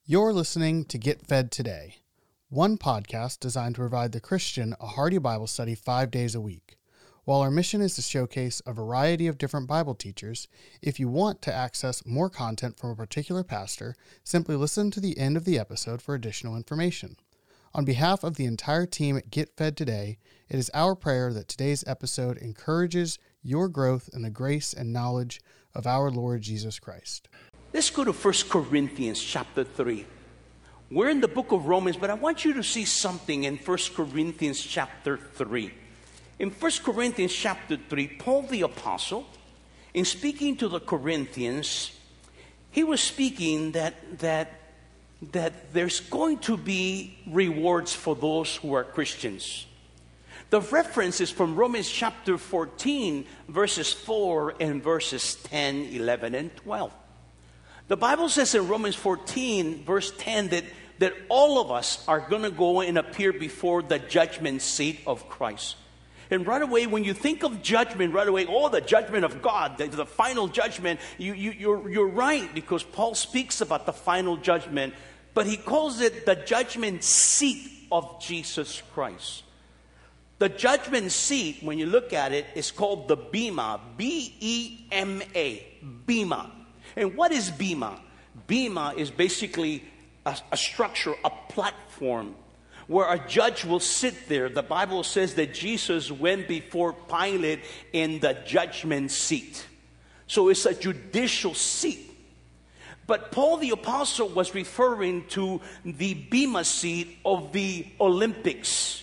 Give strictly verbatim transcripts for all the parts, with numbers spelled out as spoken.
You're listening to Get Fed Today, one podcast designed to provide the Christian a hearty Bible study five days a week. While our mission is to showcase a variety of different Bible teachers, if you want to access more content from a particular pastor, simply listen to the end of the episode for additional information. On behalf of the entire team at Get Fed Today, it is our prayer that today's episode encourages your growth in the grace and knowledge of our Lord Jesus Christ. Let's go to First Corinthians chapter three. We're in the book of Romans, but I want you to see something in First Corinthians chapter three. In First Corinthians chapter three, Paul the Apostle, in speaking to the Corinthians, he was speaking that, that, that there's going to be rewards for those who are Christians. The reference is from Romans chapter fourteen, verses four and verses ten, eleven, and twelve. The Bible says in Romans fourteen, verse ten, that, that all of us are going to go and appear before the judgment seat of Christ. And right away, when you think of judgment, right away, oh, the judgment of God, the, the final judgment, you, you, you're, you're right, because Paul speaks about the final judgment, but he calls it the judgment seat of Jesus Christ. The judgment seat, when you look at it, is called the Bema, B E M A, Bema. And what is Bema? Bema is basically a, a structure, a platform, where a judge will sit there. The Bible says that Jesus went before Pilate in the judgment seat. So it's a judicial seat. But Paul the Apostle was referring to the Bema seat of the Olympics.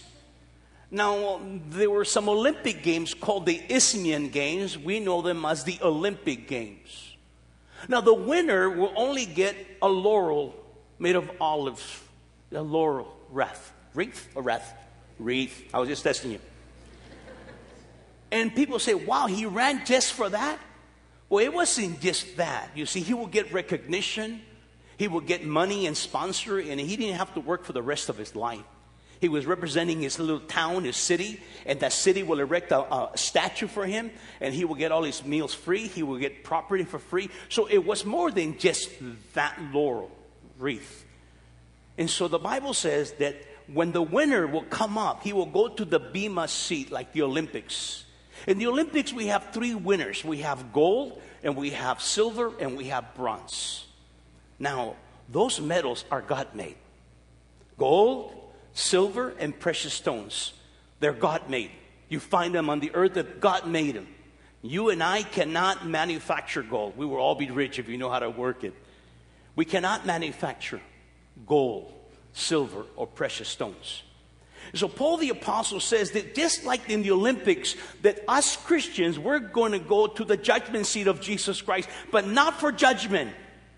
Now, there were some Olympic games called the Isthmian Games. We know them as the Olympic Games. Now, the winner will only get a laurel made of olives. A laurel wreath. Wreath or wreath? Wreath. I was just testing you. And people say, wow, he ran just for that? Well, it wasn't just that. You see, he will get recognition. He will get money and sponsor, and he didn't have to work for the rest of his life. He was representing his little town, his city, and that city will erect a, a statue for him, and he will get all his meals free. He will get property for free. So it was more than just that laurel wreath. And so the Bible says that when the winner will come up, he will go to the Bema seat like the Olympics. In the Olympics, we have three winners. We have gold, and we have silver, and we have bronze. Now, those medals are God-made. Gold, silver, and precious stones. They're God-made. You find them on the earth that God made them. You and I cannot manufacture gold. We will all be rich if you know how to work it. We cannot manufacture gold, silver, or precious stones. So Paul the Apostle says that just like in the Olympics, that us Christians, we're going to go to the judgment seat of Jesus Christ, but not for judgment.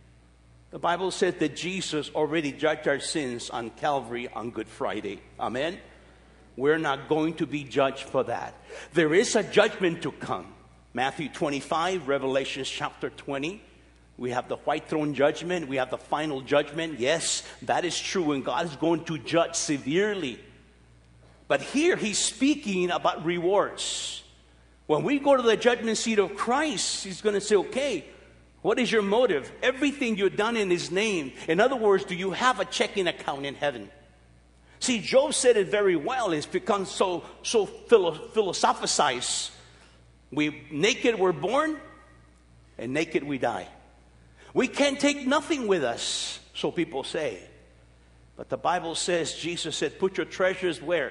The Bible said that Jesus already judged our sins on Calvary on Good Friday. Amen? We're not going to be judged for that. There is a judgment to come. Matthew twenty-five, Revelation chapter twenty. We have the white throne judgment. We have the final judgment. Yes, that is true, and God is going to judge severely. But here he's speaking about rewards. When we go to the judgment seat of Christ, he's going to say, okay, what is your motive? Everything you've done in his name. In other words, do you have a checking account in heaven? See, Job said it very well. It's become so, so philo- philosophized. We naked we're born, and naked we die. We can't take nothing with us, so people say. But the Bible says, Jesus said, put your treasures where?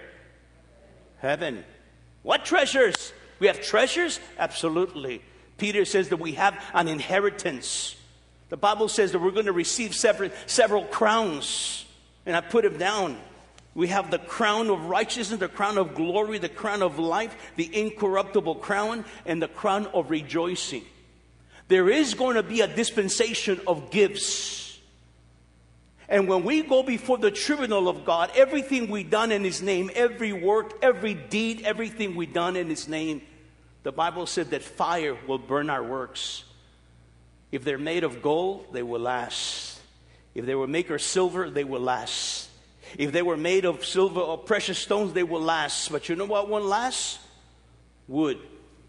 Heaven. What treasures? We have treasures? Absolutely. Peter says that we have an inheritance. The Bible says that we're going to receive several, several crowns. And I put them down. We have the crown of righteousness, the crown of glory, the crown of life, the incorruptible crown, and the crown of rejoicing. There is going to be a dispensation of gifts. And when we go before the tribunal of God, everything we've done in his name, every work, every deed, everything we've done in his name, the Bible said that fire will burn our works. If they're made of gold, they will last. If they were made of silver, they will last. If they were made of silver or precious stones, they will last. But you know what won't last? Wood,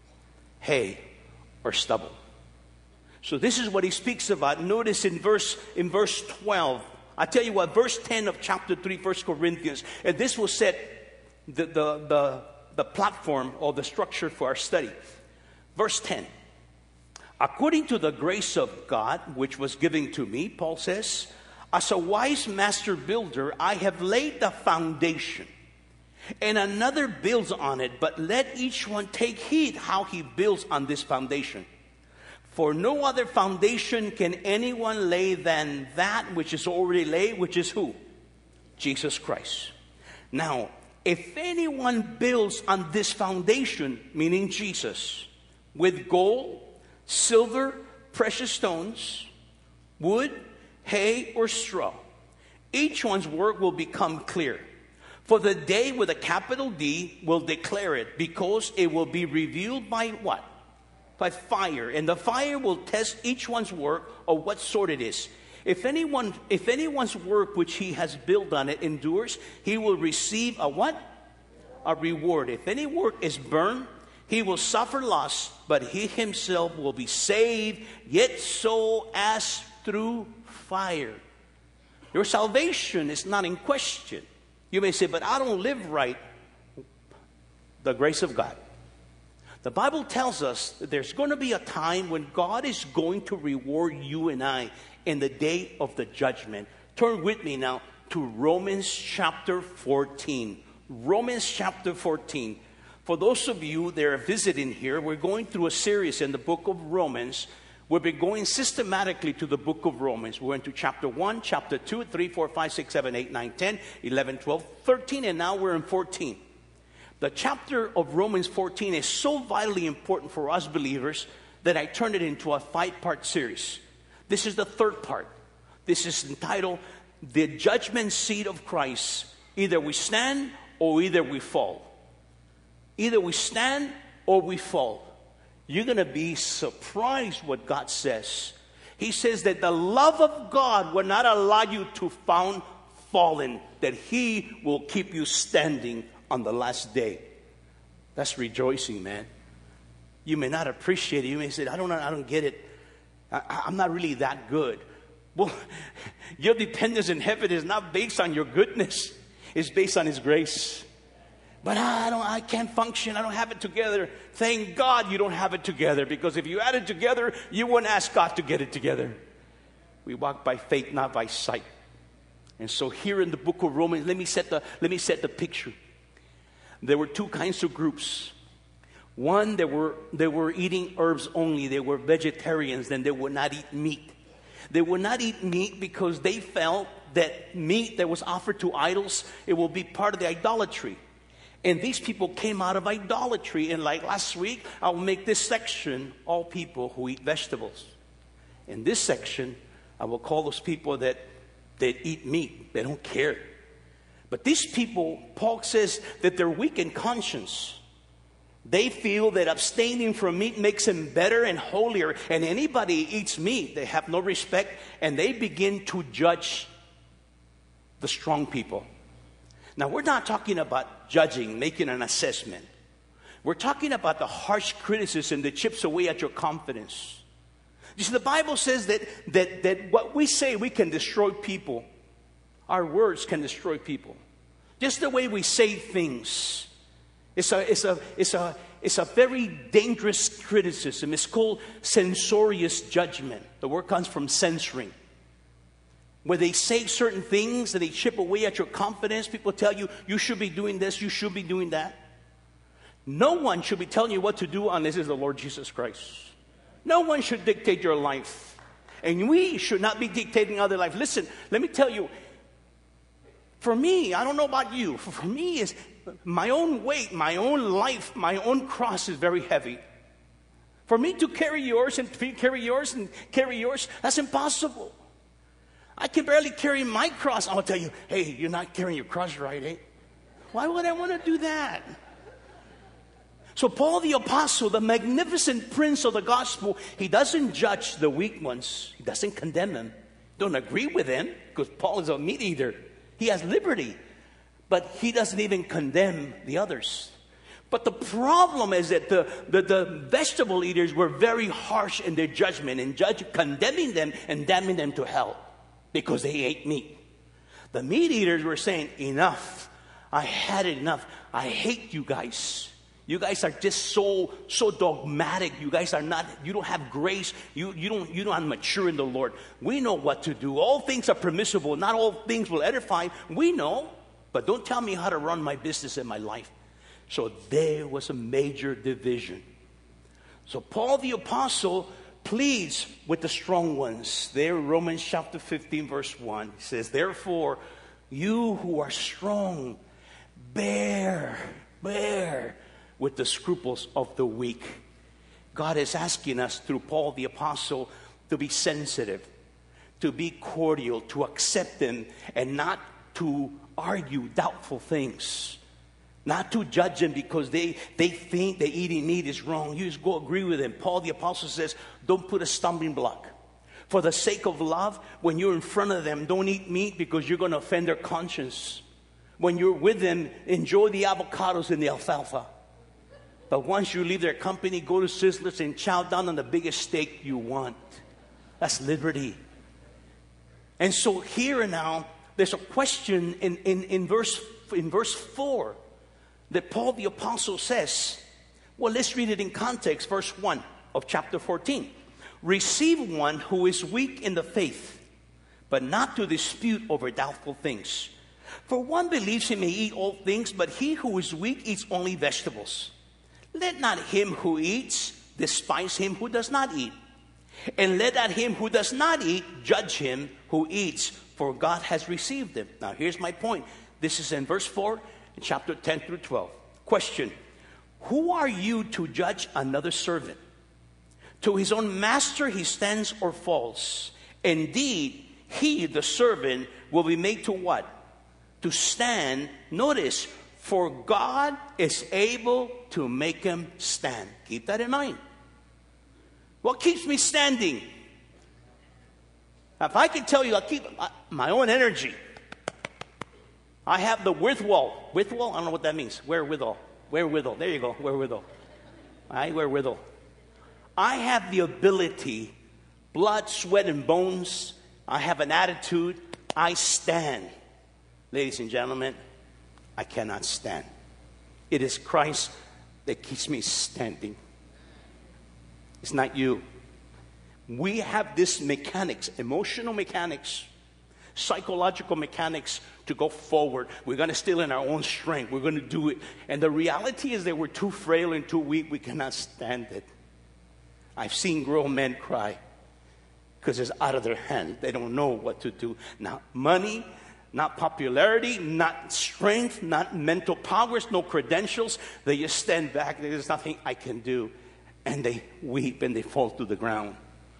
hay, or stubble. So this is what he speaks about. Notice in verse in verse twelve. I tell you what, verse ten of chapter three, First Corinthians, and this will set the, the, the, the platform or the structure for our study. Verse ten. According to the grace of God, which was given to me, Paul says, as a wise master builder, I have laid the foundation, and another builds on it, but let each one take heed how he builds on this foundation. For no other foundation can anyone lay than that which is already laid, which is who? Jesus Christ. Now, if anyone builds on this foundation, meaning Jesus, with gold, silver, precious stones, wood, hay, or straw, each one's work will become clear. For the day with a capital D will declare it, because it will be revealed by what? By fire. And the fire will test each one's work of what sort it is. If anyone, if anyone's work which he has built on it endures, he will receive a what? A reward. If any work is burned, he will suffer loss, but he himself will be saved, yet so as through fire. Your salvation is not in question. You may say, but I don't live right. The grace of God. The Bible tells us that there's going to be a time when God is going to reward you and I in the day of the judgment. Turn with me now to Romans chapter fourteen. Romans chapter fourteen. For those of you that are visiting here, we're going through a series in the book of Romans. We'll be going systematically to the book of Romans. We're into chapter one, chapter two, three, four, five, six, seven, eight, nine, ten, eleven, twelve, thirteen, and now we're in fourteen. The chapter of Romans fourteen is so vitally important for us believers that I turned it into a five-part series. This is the third part. This is entitled, The Judgment Seat of Christ. Either we stand or either we fall. Either we stand or we fall. You're going to be surprised what God says. He says that the love of God will not allow you to found fallen, that He will keep you standing on the last day. That's rejoicing, man. You may not appreciate it. You may say, I don't know, I don't get it. I, I'm not really that good. Well, your dependence in heaven is not based on your goodness. It's based on His grace. But I don't, I can't function. I don't have it together. Thank God you don't have it together, because if you had it together, you wouldn't ask God to get it together. We walk by faith, not by sight. And so here in the book of Romans, let me set the, let me set the picture. There were two kinds of groups. One, they were, they were eating herbs only. They were vegetarians, and they would not eat meat. They would not eat meat because they felt that meat that was offered to idols, it will be part of the idolatry. And these people came out of idolatry. And like last week, I'll make this section all people who eat vegetables. In this section, I will call those people that, that eat meat. They don't care. But these people, Paul says that they're weak in conscience. They feel that abstaining from meat makes them better and holier. And anybody who eats meat, they have no respect. And they begin to judge the strong people. Now, we're not talking about judging, making an assessment. We're talking about the harsh criticism that chips away at your confidence. You see, the Bible says that, that, that what we say, we can destroy people. Our words can destroy people. Just the way we say things. It's a, it's a, it's a, it's a very dangerous criticism. It's called censorious judgment. The word comes from censoring. Where they say certain things and they chip away at your confidence. People tell you, you should be doing this, you should be doing that. No one should be telling you what to do unless it's the Lord Jesus Christ. No one should dictate your life. And we should not be dictating other life. Listen, let me tell you, for me, I don't know about you, for, for me, is my own weight, my own life, my own cross is very heavy. For me to carry yours and carry yours and carry yours, that's impossible. I can barely carry my cross. I'll tell you, hey, you're not carrying your cross right, eh? Why would I want to do that? So Paul the Apostle, the magnificent prince of the gospel, he doesn't judge the weak ones. He doesn't condemn them. Don't agree with them, because Paul is a meat eater. He has liberty. But he doesn't even condemn the others. But the problem is that the, the, the vegetable eaters were very harsh in their judgment, and judge condemning them and damning them to hell. Because they ate meat. The meat eaters were saying, enough. I had enough. I hate you guys. You guys are just so so dogmatic. You guys are not, you don't have grace. You, you don't you don't mature in the Lord. We know what to do. All things are permissible. Not all things will edify. We know. But don't tell me how to run my business and my life. So there was a major division. So Paul the Apostle pleads with the strong ones. There, Romans chapter fifteen, verse one. He says, therefore, you who are strong, bear, bear with the scruples of the weak. God is asking us through Paul the Apostle to be sensitive, to be cordial, to accept them, and not to argue doubtful things. Not to judge them because they, they think that eating meat is wrong. You just go agree with them. Paul the Apostle says, don't put a stumbling block. For the sake of love, when you're in front of them, don't eat meat because you're going to offend their conscience. When you're with them, enjoy the avocados and the alfalfa. But once you leave their company, go to Sizzlers and chow down on the biggest steak you want. That's liberty. And so here and now, there's a question in, in, in, verse, in verse four that Paul the Apostle says. Well, let's read it in context. Verse one of chapter fourteen. Receive one who is weak in the faith, but not to dispute over doubtful things. For one believes he may eat all things, but he who is weak eats only vegetables. Let not him who eats despise him who does not eat. And let not him who does not eat judge him who eats, for God has received him. Now here's my point. This is in verse four, in chapter ten through twelve. Question. Who are you to judge another servant? To his own master he stands or falls. Indeed, he, the servant, will be made to what? To stand. Notice, for God is able to make him stand. Keep that in mind. What keeps me standing? If I can tell you, I keep my own energy. I have the wherewithal. Wherewithal? I don't know what that means. Wherewithal. Wherewithal. There you go. Wherewithal. All right, wherewithal. I have the ability, blood, sweat, and bones. I have an attitude. I stand. Ladies and gentlemen, I cannot stand. It is Christ that keeps me standing. It's not you. We have this mechanics, emotional mechanics, psychological mechanics to go forward. We're going to steal in our own strength. We're going to do it. And the reality is that we're too frail and too weak. We cannot stand it. I've seen grown men cry because it's out of their hand. They don't know what to do. Not money, not popularity, not strength, not mental powers, no credentials. They just stand back. There's nothing I can do. And they weep and they fall to the ground.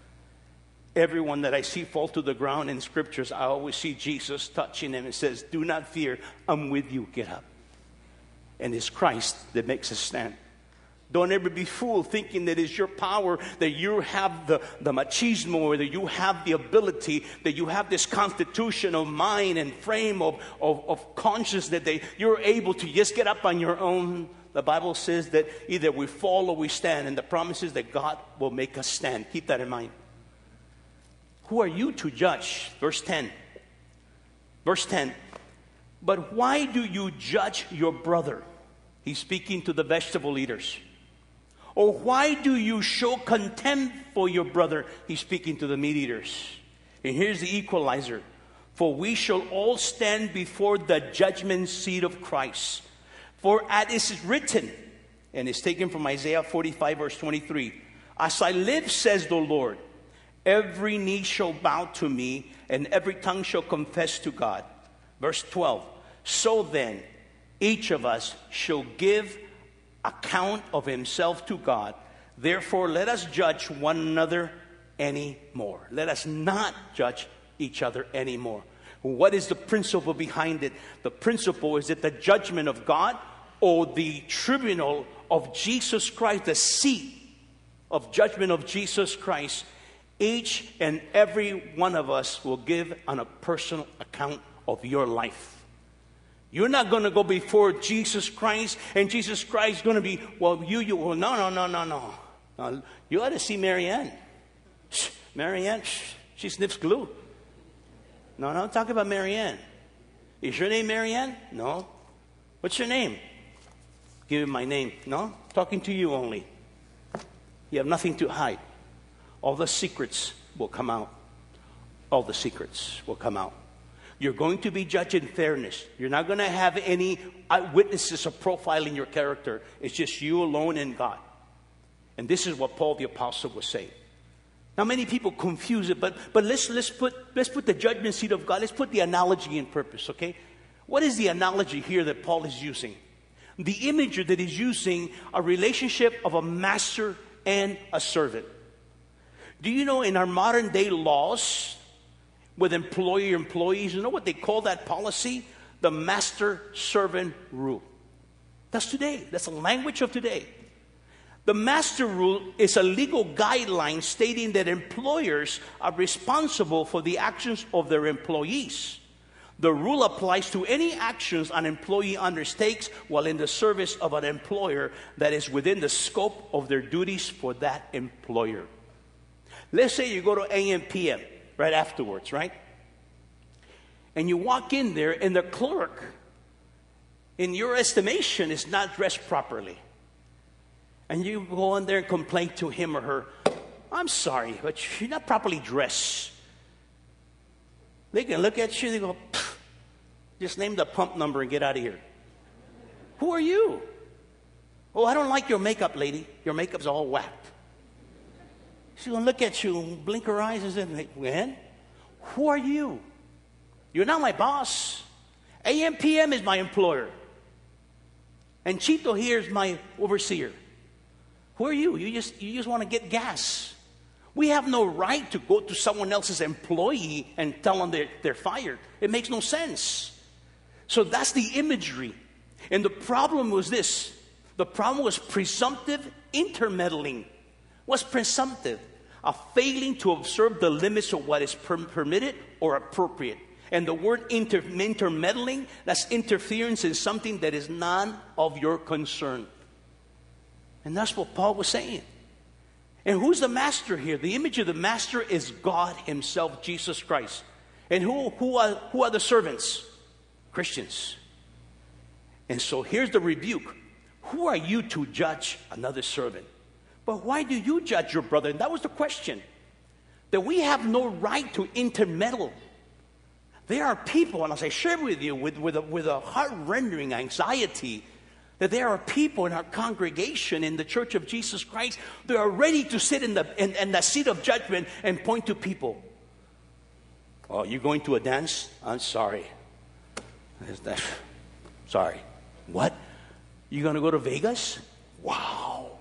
Everyone that I see fall to the ground in scriptures, I always see Jesus touching them and says, do not fear, I'm with you, get up. And it's Christ that makes us stand. Don't ever be fooled thinking that it's your power, that you have the, the machismo, or that you have the ability, that you have this constitution of mind and frame of, of, of conscience that they, you're able to just get up on your own. The Bible says that either we fall or we stand, and the promise is that God will make us stand. Keep that in mind. Who are you to judge? Verse ten. Verse ten. But why do you judge your brother? He's speaking to the vegetable eaters. Or why do you show contempt for your brother? He's speaking to the meat eaters. And here's the equalizer. For we shall all stand before the judgment seat of Christ. For as it is written, and it's taken from Isaiah forty-five verse twenty-three. As I live, says the Lord, every knee shall bow to me, and every tongue shall confess to God. Verse twelve. So then, each of us shall give account of himself to God. Therefore, let us judge one another anymore. Let us not judge each other anymore. What is the principle behind it? The principle is that the judgment of God, or the tribunal of Jesus Christ, the seat of judgment of Jesus Christ, each and every one of us will give on a personal account of your life. You're not going to go before Jesus Christ, and Jesus Christ is going to be, well, you, you, well, no, no, no, no, no. no you ought to see Marianne. Marianne, she sniffs glue. No, no, talk about Marianne. Is your name Marianne? No. What's your name? Give him my name. No? Talking to you only. You have nothing to hide. All the secrets will come out. All the secrets will come out. You're going to be judged in fairness. You're not going to have any witnesses of profiling your character. It's just you alone and God. And this is what Paul the Apostle was saying. Now many people confuse it, but, but let's, let's, put, let's put the judgment seat of God. Let's put the analogy in purpose, okay? What is the analogy here that Paul is using? The imagery that he's using, a relationship of a master and a servant. Do you know in our modern day laws, with employer-employees, you know what they call that policy? The master-servant rule. That's today. That's the language of today. The master rule is a legal guideline stating that employers are responsible for the actions of their employees. The rule applies to any actions an employee undertakes while in the service of an employer that is within the scope of their duties for that employer. Let's say you go to A M P M right afterwards, right? And you walk in there and the clerk, in your estimation, is not dressed properly. And you go in there and complain to him or her, I'm sorry, but you're not properly dressed. They can look at you, they go, just name the pump number and get out of here. Who are you? Oh, I don't like your makeup, lady. Your makeup's all whacked. She's going to look at you, blink her eyes and say, man, who are you? You're not my boss. A M P M is my employer. And Chito here is my overseer. Who are you? You just, you just want to get gas. We have no right to go to someone else's employee and tell them they're, they're fired. It makes no sense. So that's the imagery. And the problem was this. The problem was presumptive intermeddling. What's presumptive? A failing to observe the limits of what is per- permitted or appropriate. And the word inter- intermeddling, that's interference in something that is none of your concern. And that's what Paul was saying. And who's the master here? The image of the master is God himself, Jesus Christ. And who, who, are, who are the servants? Christians. And so here's the rebuke. Who are you to judge another servant? But why do you judge your brother? And that was the question. That we have no right to intermeddle. There are people, and as I shared with you, with, with a, with a heart-rendering anxiety, that there are people in our congregation in the Church of Jesus Christ that are ready to sit in the, in, in the seat of judgment and point to people. Oh, you're going to a dance? I'm sorry. That, sorry. What? You're going to go to Vegas? Wow.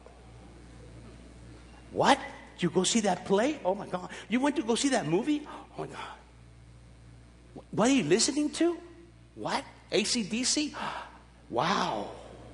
What? Did you go see that play? Oh, my God. You went to go see that movie? Oh, my God. What are you listening to? What? A C D C? Wow.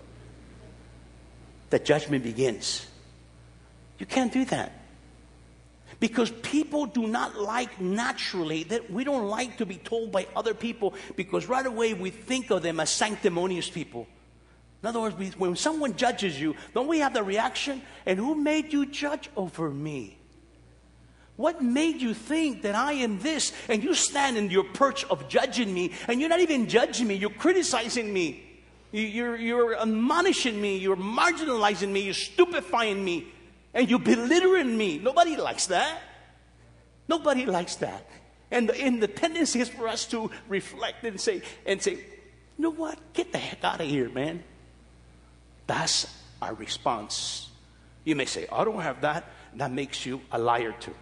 The judgment begins. You can't do that. Because people do not like naturally, that we don't like to be told by other people, because right away we think of them as sanctimonious people. In other words, we, when someone judges you, don't we have the reaction, and who made you judge over me? What made you think that I am this? And you stand in your perch of judging me, and you're not even judging me, you're criticizing me. You're, you're admonishing me, you're marginalizing me, you're stupefying me, and you're belittling me. Nobody likes that. Nobody likes that. And the, and the tendency is for us to reflect and say, and say, you know what? Get the heck out of here, man. That's our response. You may say, I don't have that. That makes you a liar too.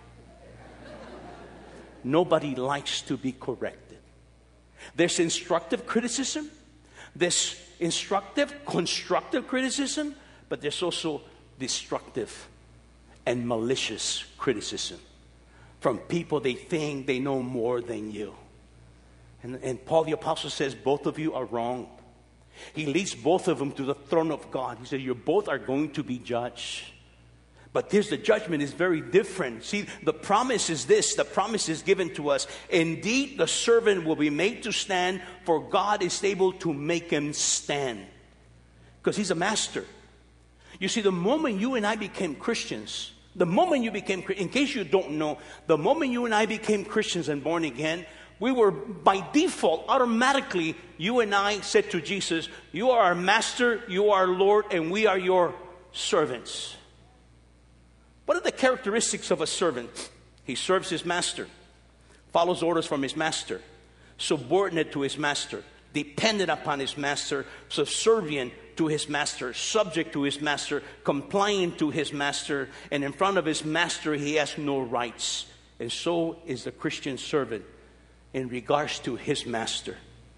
Nobody likes to be corrected. There's instructive criticism. There's instructive, constructive criticism. But there's also destructive and malicious criticism from people they think they know more than you. And, and Paul the Apostle says both of you are wrong. He leads both of them to the throne of God. He says you both are going to be judged. But here's the judgment is very different. See, the promise is this. The promise is given to us. Indeed, the servant will be made to stand, for God is able to make him stand. Because he's a master. You see, the moment you and I became Christians, the moment you became, in case you don't know, the moment you and I became Christians and born again, We were, by default, automatically, you and I said to Jesus, you are our master, you are our Lord, and we are your servants. What are the characteristics of a servant? He serves his master, follows orders from his master, subordinate to his master, dependent upon his master, subservient to his master, subject to his master, compliant to his master, and in front of his master he has no rights. And so is the Christian servant in regards to his master.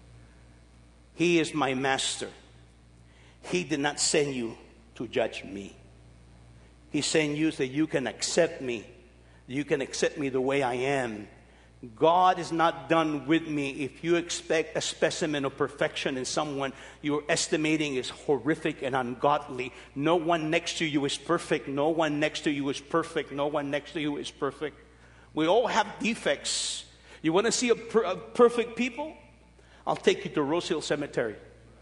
He is my master. He did not send you to judge me. He sent you so that you can accept me. You can accept me the way I am. God is not done with me. If you expect a specimen of perfection in someone you're estimating is horrific and ungodly, no one next to you is perfect. No one next to you is perfect. No one next to you is perfect. We all have defects. You want to see a, per- a perfect people? I'll take you to Rose Hill Cemetery.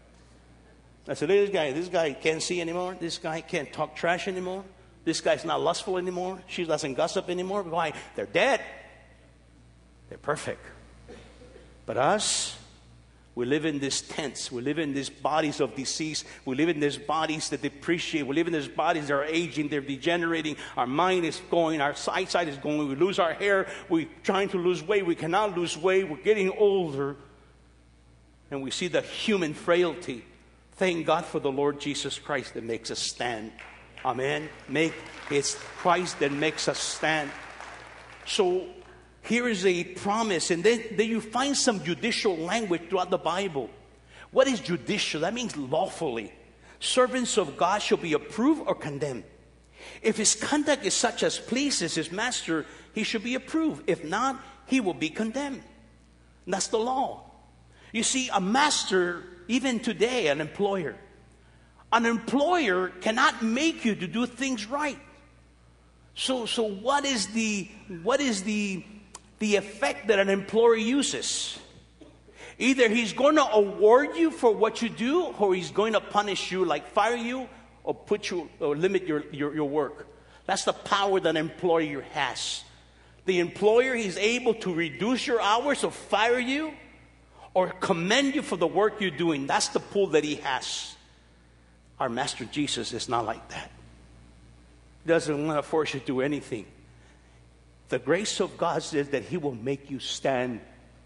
I said, this guy, this guy can't see anymore. This guy can't talk trash anymore. This guy's not lustful anymore. She doesn't gossip anymore. Why? They're dead. They're perfect. But us, we live in these tents. We live in these bodies of disease. We live in these bodies that depreciate. We live in these bodies that are aging. They're degenerating. Our mind is going. Our eyesight is going. We lose our hair. We're trying to lose weight. We cannot lose weight. We're getting older. And we see the human frailty. Thank God for the Lord Jesus Christ that makes us stand. Amen. Make it's Christ that makes us stand. So here is a promise, and then, then you find some judicial language throughout the Bible. What is judicial? That means lawfully. Servants of God shall be approved or condemned. If his conduct is such as pleases his master, he should be approved. If not, he will be condemned. And that's the law. You see, a master, even today, an employer, an employer cannot make you to do things right. So, so what is the what is the the effect that an employer uses? Either he's going to award you for what you do, or he's going to punish you, like fire you, or put you or limit your, your, your work. That's the power that an employer has. The employer, he's able to reduce your hours or fire you, or commend you for the work you're doing. That's the pull that he has. Our Master Jesus is not like that. He doesn't want to force you to do anything. The grace of God says that he will make you stand,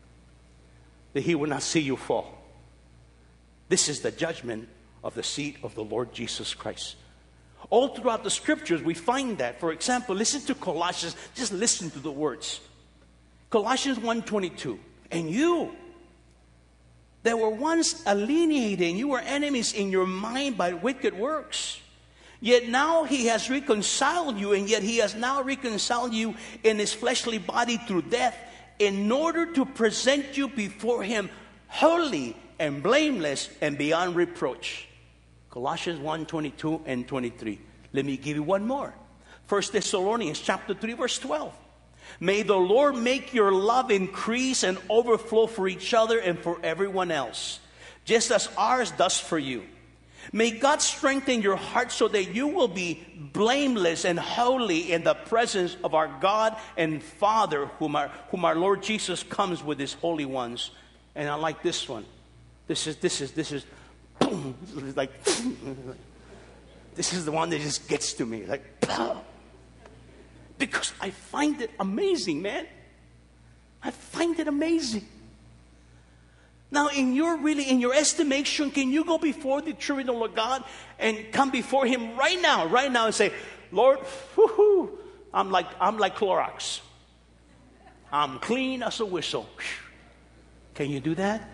that he will not see you fall. This is the judgment of the seat of the Lord Jesus Christ. All throughout the scriptures we find that. For example, listen to Colossians. Just listen to the words. Colossians one twenty-two. And you that were once alienated, you were enemies in your mind by wicked works. Yet now he has reconciled you, and yet he has now reconciled you in his fleshly body through death, in order to present you before him holy and blameless and beyond reproach. Colossians one twenty-two and twenty-three. Let me give you one more. First Thessalonians chapter three verse twelve. May the Lord make your love increase and overflow for each other and for everyone else, just as ours does for you. May God strengthen your heart so that you will be blameless and holy in the presence of our God and Father, whom our, whom our Lord Jesus comes with his holy ones. And I like this one. This is, this is, this is, boom, like, this is the one that just gets to me, like, pow. Because I find it amazing, man. I find it amazing. Now, in your really, in your estimation, can you go before the tribunal of God and come before him right now, right now and say, Lord, whoo-hoo, I'm like, I'm like Clorox. I'm clean as a whistle. Can you do that?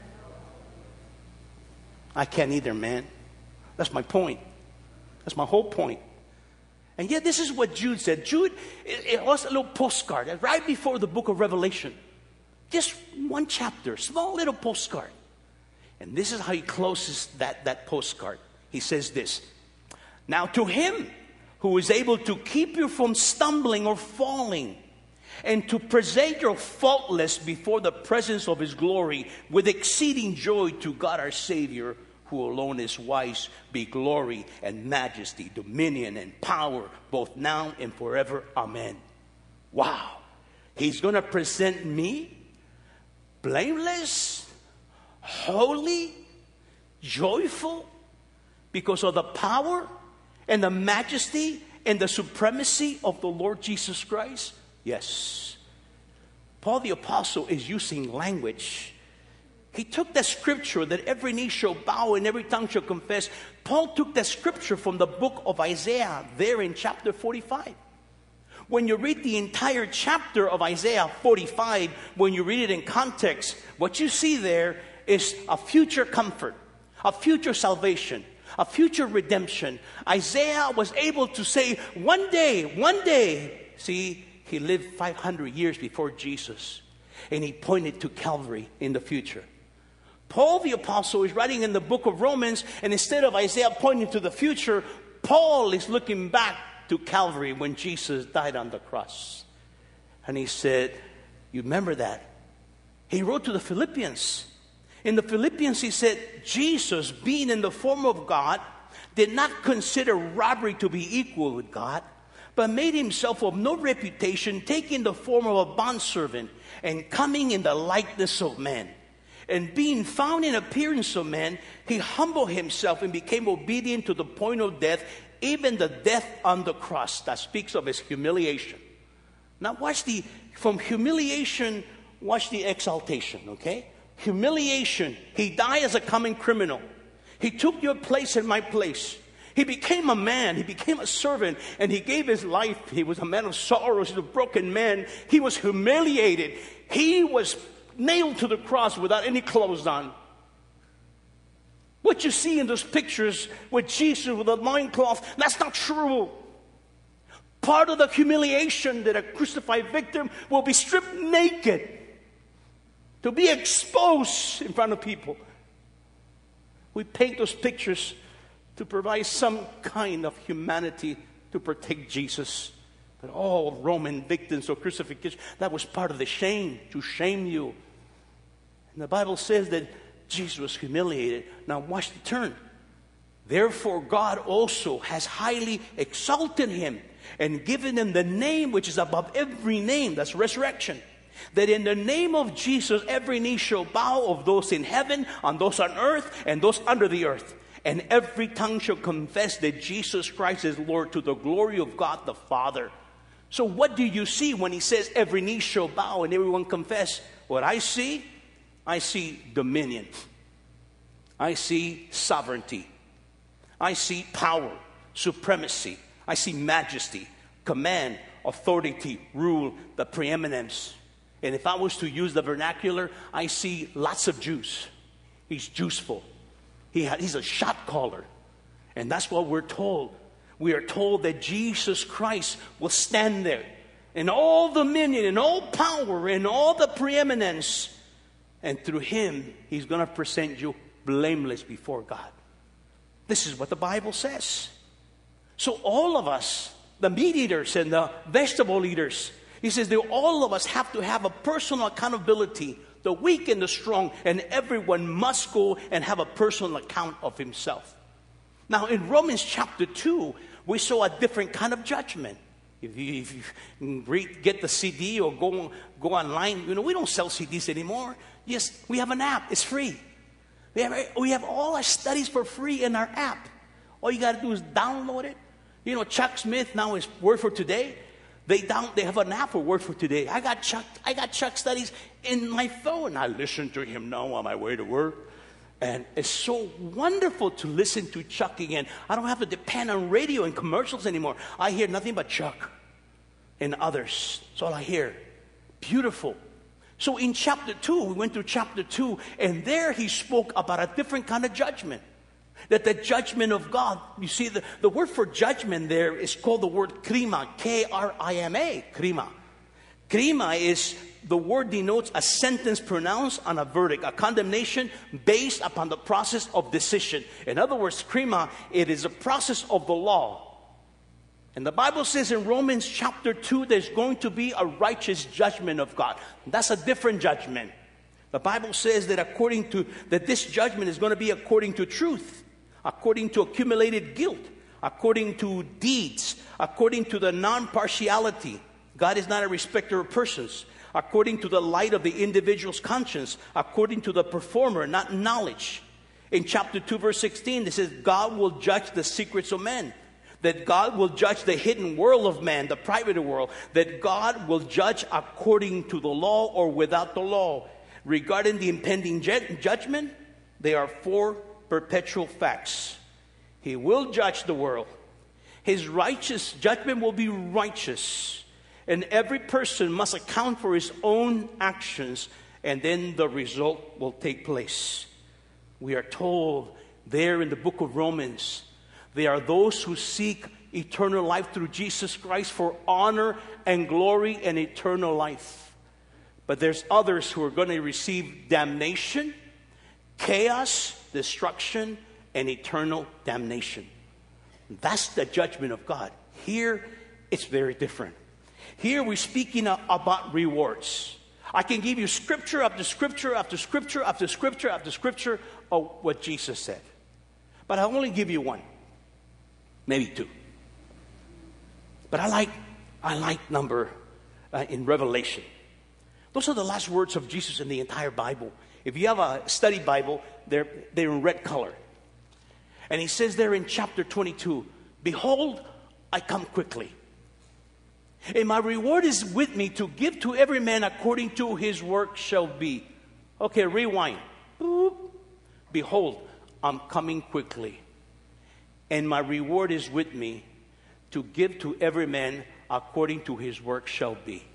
I can't either, man. That's my point. That's my whole point. And yet this is what Jude said. Jude, it, it was a little postcard right before the book of Revelation. Just one chapter, small little postcard. And this is how he closes that, that postcard. He says this. Now to him who is able to keep you from stumbling or falling, and to present you faultless before the presence of his glory with exceeding joy, to God our Savior, who alone is wise, be glory and majesty, dominion and power, both now and forever. Amen. Wow. He's going to present me blameless, holy, joyful, because of the power and the majesty and the supremacy of the Lord Jesus Christ? Yes. Paul the Apostle is using language. He took that scripture that every knee shall bow and every tongue shall confess. Paul took that scripture from the book of Isaiah there in chapter forty-five. When you read the entire chapter of Isaiah forty-five, when you read it in context, what you see there is a future comfort, a future salvation, a future redemption. Isaiah was able to say, one day, one day, see, he lived five hundred years before Jesus, and he pointed to Calvary in the future. Paul the Apostle is writing in the book of Romans, and instead of Isaiah pointing to the future, Paul is looking back to Calvary when Jesus died on the cross. And he said, you remember that? He wrote to the Philippians. In the Philippians, he said, Jesus, being in the form of God, did not consider robbery to be equal with God, but made himself of no reputation, taking the form of a bondservant and coming in the likeness of men. And being found in appearance of man, he humbled himself and became obedient to the point of death, even the death on the cross. That speaks of his humiliation. Now watch the, from humiliation, watch the exaltation, okay? Humiliation. He died as a common criminal. He took your place and my place. He became a man. He became a servant. And he gave his life. He was a man of sorrows. He was a broken man. He was humiliated. He was nailed to the cross without any clothes on. What you see in those pictures with Jesus with a loincloth, that's not true. Part of the humiliation that a crucified victim will be stripped naked, to be exposed in front of people. We paint those pictures to provide some kind of humanity to protect Jesus. But all Roman victims of crucifixion, that was part of the shame, to shame you. And the Bible says that Jesus was humiliated. Now watch the turn. Therefore God also has highly exalted him and given him the name which is above every name. That's resurrection. That in the name of Jesus every knee shall bow, of those in heaven, on those on earth, and those under the earth. And every tongue shall confess that Jesus Christ is Lord, to the glory of God the Father. So what do you see when he says every knee shall bow and everyone confess? What I see, I see dominion. I see sovereignty. I see power, supremacy. I see majesty, command, authority, rule, the preeminence. And if I was to use the vernacular, I see lots of juice. He's juiceful. He ha- he's a shot caller. And that's what we're told. We are told that Jesus Christ will stand there in all dominion, in all power, in all the preeminence. And through him, he's going to present you blameless before God. This is what the Bible says. So all of us, the meat eaters and the vegetable eaters, he says that all of us have to have a personal accountability, the weak and the strong, and everyone must go and have a personal account of himself. Now in Romans chapter two, we saw a different kind of judgment. If you, if you read, get the C D or go, go online, you know, we don't sell C Ds anymore. Yes, we have an app. It's free. We have, we have all our studies for free in our app. All you got to do is download it. You know, Chuck Smith now is Word for Today. They down, they have an app for Word for Today. I got Chuck, I got Chuck studies in my phone. I listen to him now on my way to work. And it's so wonderful to listen to Chuck again. I don't have to depend on radio and commercials anymore. I hear nothing but Chuck and others. That's all I hear. Beautiful. So in chapter two, we went through chapter two, and there he spoke about a different kind of judgment. That the judgment of God, you see, the, the word for judgment there is called the word krima, K R I M A, krima. Krima is, the word denotes a sentence pronounced on a verdict, a condemnation based upon the process of decision. In other words, krima, it is a process of the law. And the Bible says in Romans chapter two, there's going to be a righteous judgment of God. That's a different judgment. The Bible says that according to, that this judgment is going to be according to truth, according to accumulated guilt, according to deeds, according to the non-partiality. God is not a respecter of persons. according to the light of the individual's conscience, according to the performer, not knowledge. In chapter two, verse sixteen, it says, God will judge the secrets of men. That God will judge the hidden world of man, the private world. That God will judge according to the law or without the law. Regarding the impending ju- judgment, they are four perpetual facts. He will judge the world. His righteous judgment will be righteous. And every person must account for his own actions. And then the result will take place. We are told there in the book of Romans, they are those who seek eternal life through Jesus Christ for honor and glory and eternal life. But there's others who are going to receive damnation, chaos, destruction, and eternal damnation. That's the judgment of God. Here, it's very different. Here, we're speaking about rewards. I can give you scripture after scripture after scripture after scripture after scripture of what Jesus said. But I only give you one. Maybe two. But I like, I like number uh, in Revelation. Those are the last words of Jesus in the entire Bible. If you have a study Bible, they're, they're in red color. And he says there in chapter twenty-two, behold, I come quickly. And my reward is with me to give to every man according to his work shall be. Okay, rewind. Boop. Behold, I'm coming quickly. And my reward is with me to give to every man according to his work shall be.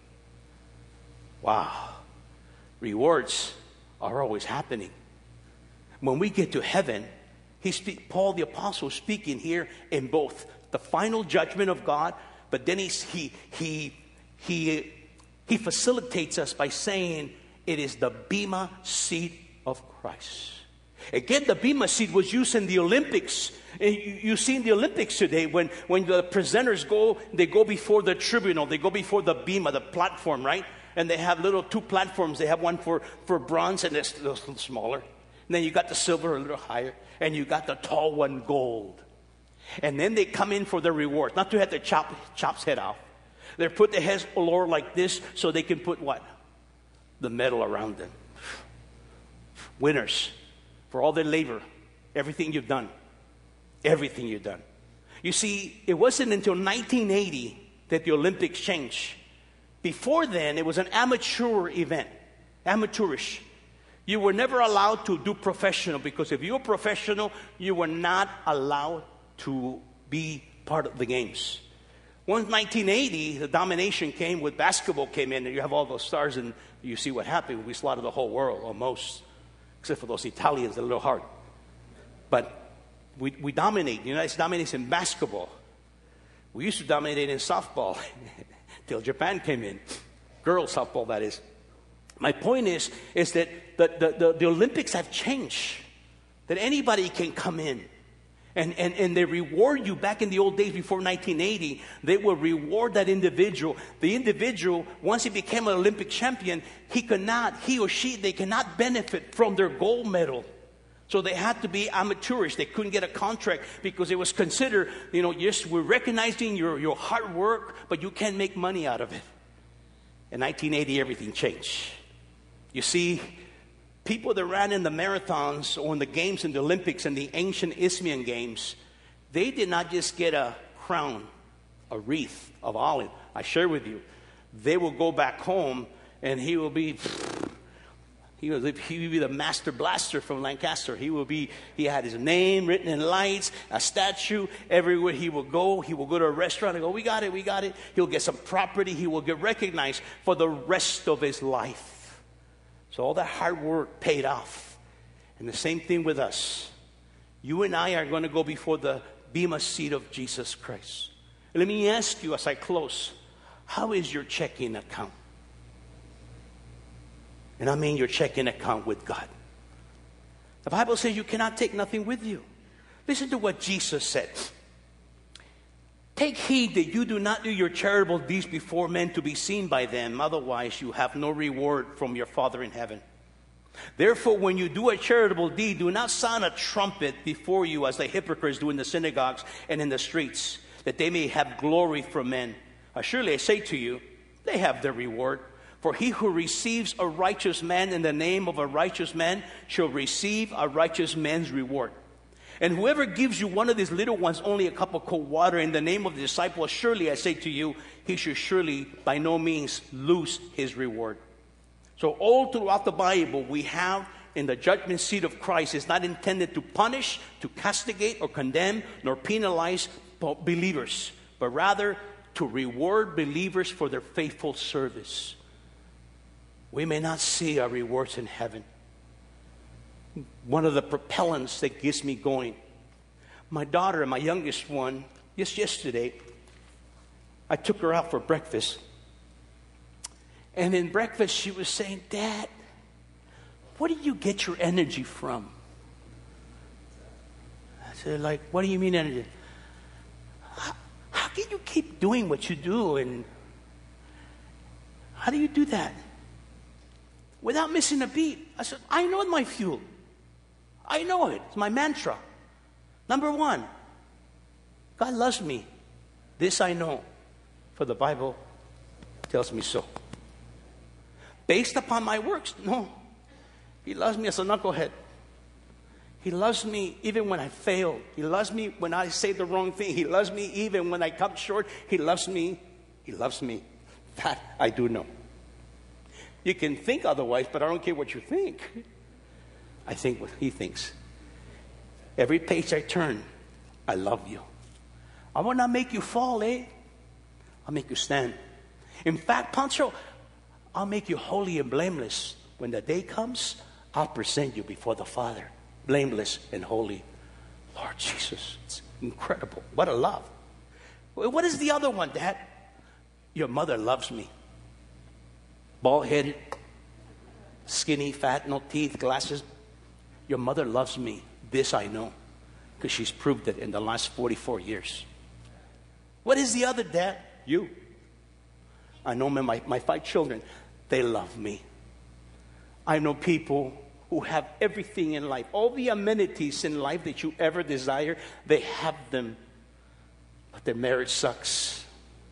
Wow. Rewards are always happening. When we get to heaven, he speak, Paul the Apostle speaking here in both the final judgment of God, but then he's, he, he, he, he facilitates us by saying it is the bema seat of Christ. Again, the bema seat was used in the Olympics. You, you see in the Olympics today, when, when the presenters go, they go before the tribunal, they go before the bema, the platform, right? And they have little two platforms. They have one for, for bronze and it's a little smaller. And then you got the silver a little higher. And you got the tall one, gold. And then they come in for their reward. Not to have to chop chop's head off. They put the heads lower like this so they can put what? The medal around them. Winners. For all their labor. Everything you've done. Everything you've done. You see, it wasn't until nineteen eighty that the Olympics changed. Before then, it was an amateur event. Amateurish. You were never allowed to do professional because if you were professional, you were not allowed to be part of the games. Once nineteen eighty, the domination came with basketball came in and you have all those stars and you see what happened. We slaughtered the whole world almost, except for those Italians, a little hard. But we, we dominate. The United States dominates in basketball. We used to dominate in softball till Japan came in. Girls softball, that is. My point is, is that the, the, the, the Olympics have changed. That anybody can come in. And, and, and they reward you. Back in the old days before nineteen eighty, they would reward that individual. The individual, once he became an Olympic champion, he could not, he or she, they cannot benefit from their gold medal. So they had to be amateurish. They couldn't get a contract because it was considered, you know, yes, we're recognizing your, your hard work, but you can't make money out of it. In nineteen eighty, everything changed. You see, people that ran in the marathons or in the games in the Olympics and the ancient Isthmian games, they did not just get a crown, a wreath of olive. I share with you. They will go back home and he will be, he will, he will be the master blaster from Lancaster. He will be, he had his name written in lights, a statue. Everywhere he will go, he will go to a restaurant and go, we got it, we got it. He'll get some property. He will get recognized for the rest of his life. So all that hard work paid off. And the same thing with us. You and I are going to go before the bema seat of Jesus Christ. And let me ask you as I close, how is your checking account? And I mean your checking account with God. The Bible says you cannot take nothing with you. Listen to what Jesus said. Take heed that you do not do your charitable deeds before men to be seen by them. Otherwise, you have no reward from your Father in heaven. Therefore, when you do a charitable deed, do not sound a trumpet before you as the hypocrites do in the synagogues and in the streets, that they may have glory from men. Surely I say to you, they have their reward. For he who receives a righteous man in the name of a righteous man shall receive a righteous man's reward. And whoever gives you one of these little ones only a cup of cold water in the name of the disciple, surely I say to you, he should surely by no means lose his reward. So all throughout the Bible, we have in the judgment seat of Christ is not intended to punish, to castigate, or condemn, nor penalize believers, but rather to reward believers for their faithful service. We may not see our rewards in heaven. One of the propellants that gets me going. My daughter, my youngest one, just yesterday, I took her out for breakfast. And in breakfast, she was saying, Dad, where do you get your energy from? I said, like, what do you mean energy? How, how can you keep doing what you do? And how do you do that? Without missing a beat. I said, I know my fuel. I know it. It's my mantra. Number one, God loves me. This I know, for the Bible tells me so. Based upon my works? No. He loves me as a knucklehead. He loves me even when I fail. He loves me when I say the wrong thing. He loves me even when I come short. He loves me. He loves me. That I do know. You can think otherwise, but I don't care what you think. I think what he thinks. Every page I turn, I love you. I will not make you fall, eh? I'll make you stand. In fact, Pancho, I'll make you holy and blameless. When the day comes, I'll present you before the Father, blameless and holy. Lord Jesus, it's incredible. What a love. What is the other one, Dad? Your mother loves me. Bald-headed, skinny, fat, no teeth, glasses. Your mother loves me. This I know, because she's proved it in the last forty-four years. What is the other, Dad? You. I know my, my five children, they love me. I know people who have everything in life, all the amenities in life that you ever desire, they have them, but their marriage sucks.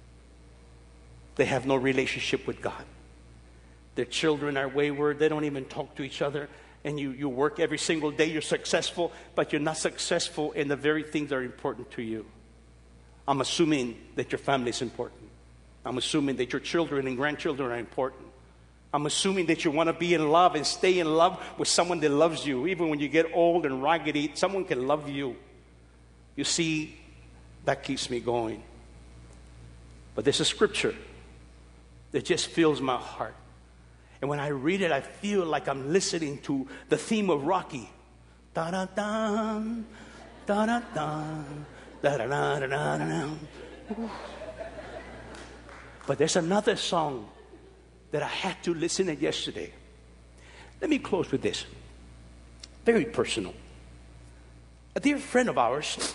They have no relationship with God. Their children are wayward. They don't even talk to each other. And you, you work every single day. You're successful, but you're not successful in the very things that are important to you. I'm assuming that your family is important. I'm assuming that your children and grandchildren are important. I'm assuming that you want to be in love and stay in love with someone that loves you. Even when you get old and raggedy, someone can love you. You see, that keeps me going. But there's a scripture that just fills my heart. And when I read it, I feel like I'm listening to the theme of Rocky. Da-da-dum, da-da-dum, da-da-da-da-da-da. But there's another song that I had to listen to yesterday. Let me close with this. Very personal. A dear friend of ours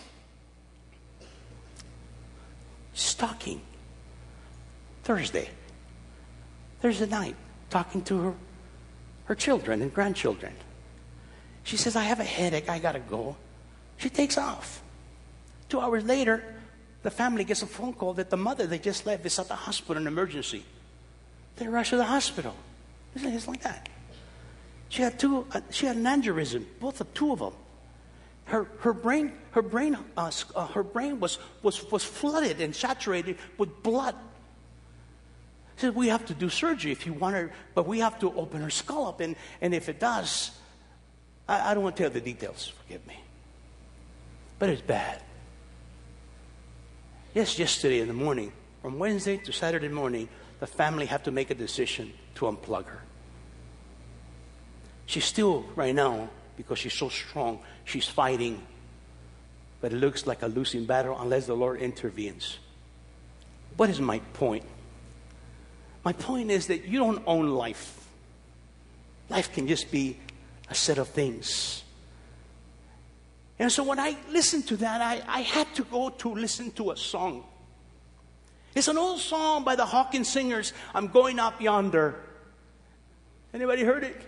is talking Thursday. Thursday night. Talking to her, her children and grandchildren. She says, I have a headache, I gotta go. She takes off. Two hours later, the family gets a phone call that the mother they just left is at the hospital in emergency. They rush to the hospital. It's like that. She had two. Uh, she had an aneurysm, both of two of them. Her her brain her brain uh, uh, her brain was was was flooded and saturated with blood. She said, we have to do surgery if you want her, but we have to open her skull up. And, and if it does, I, I don't want to tell the details, forgive me. But it's bad. Yes, yesterday in the morning, from Wednesday to Saturday morning, the family have to make a decision to unplug her. She's still, right now, because she's so strong, she's fighting. But it looks like a losing battle unless the Lord intervenes. What is my point? My point is that you don't own life. Life can just be a set of things. And so when I listened to that, I, I had to go to listen to a song. It's an old song by the Hawkins Singers, I'm Going Up Yonder. Anybody heard it?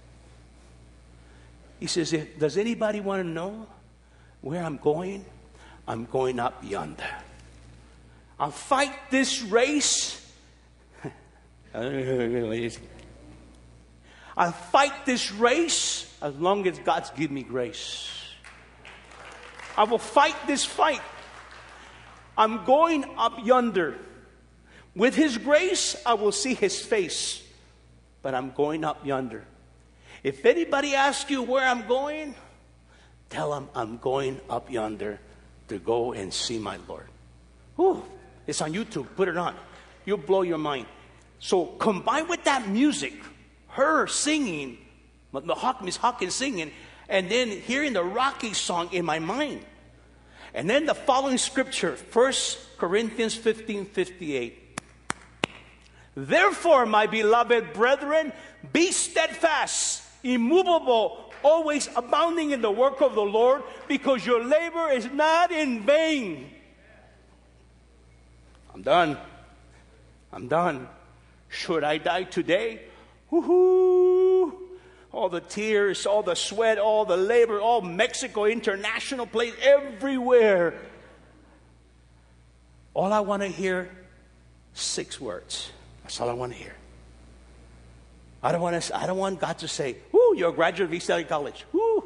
He says, does anybody want to know where I'm going? I'm going up yonder. I'll fight this race I'll fight this race as long as God's give me grace. I will fight this fight. I'm going up yonder. With His grace, I will see His face. But I'm going up yonder. If anybody asks you where I'm going, tell them I'm going up yonder to go and see my Lord. Whew, it's on YouTube. Put it on. You'll blow your mind. So combined with that music, her singing, Miss Hawkins singing, and then hearing the Rocky song in my mind. And then the following scripture, First Corinthians fifteen fifty-eight. Therefore, my beloved brethren, be steadfast, immovable, always abounding in the work of the Lord, because your labor is not in vain. I'm done. I'm done. Should I die today? Woohoo! All the tears, all the sweat, all the labor, all Mexico International place, everywhere. All I want to hear, six words. That's all I want to hear. I don't want to. I don't want God to say, "Woo, you're a graduate of East L A College. Woo!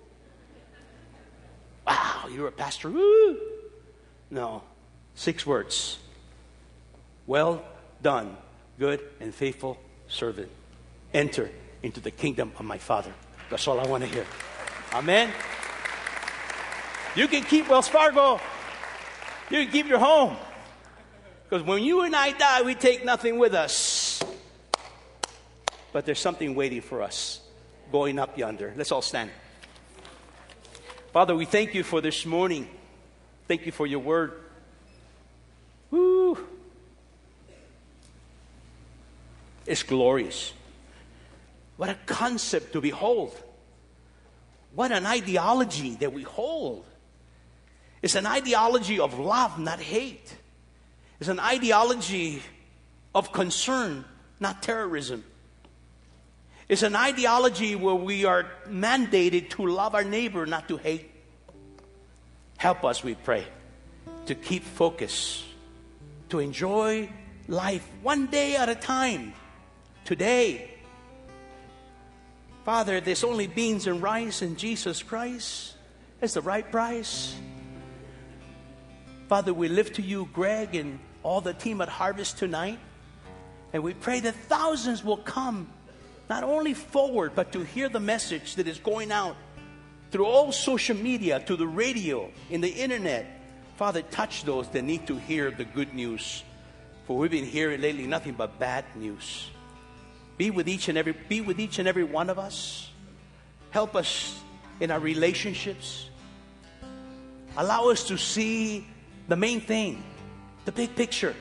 Wow, you're a pastor. Woo!" No, six words. Well done, good and faithful servant. Enter into the kingdom of my Father. That's all I want to hear. Amen. You can keep Wells Fargo. You can keep your home. Because when you and I die, we take nothing with us. But there's something waiting for us going up yonder. Let's all stand. Father, we thank you for this morning. Thank you for your word. Woo. It's glorious. What a concept to behold. What an ideology that we hold. It's an ideology of love, not hate. It's an ideology of concern, not terrorism. It's an ideology where we are mandated to love our neighbor, not to hate. Help us, we pray, to keep focus, to enjoy life one day at a time. Today, Father, there's only beans and rice in Jesus Christ. That's the right price. Father, we lift to you Greg and all the team at Harvest tonight. And we pray that thousands will come, not only forward, but to hear the message that is going out through all social media, to the radio, in the internet. Father, touch those that need to hear the good news. For we've been hearing lately nothing but bad news. Be with each and every, be with each and every one of us. Help us in our relationships. Allow us to see the main thing, the big picture.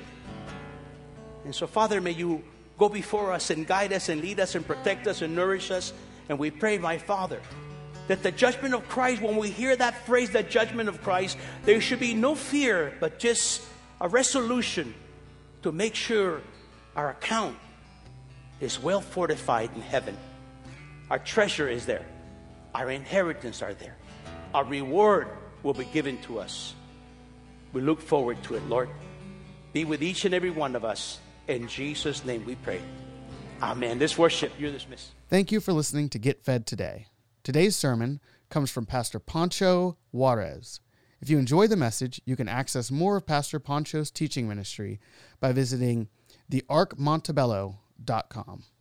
And so, Father, may you go before us and guide us and lead us and protect us and nourish us. And we pray, my Father, that the judgment of Christ, when we hear that phrase, the judgment of Christ, there should be no fear, but just a resolution to make sure our account is well fortified in heaven. Our treasure is there. Our inheritance are there. Our reward will be given to us. We look forward to it, Lord. Be with each and every one of us. In Jesus' name we pray. Amen. This worship, you're dismissed. Thank you for listening to Get Fed Today. Today's sermon comes from Pastor Pancho Juarez. If you enjoy the message, you can access more of Pastor Pancho's teaching ministry by visiting the ark montebello dot com.